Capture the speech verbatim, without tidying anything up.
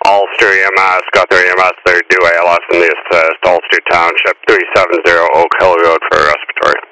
Ulster E M S, got their E M S there, due A L S in the assist, Ulster Township, three seven zero Oak Hill Road for a respiratory.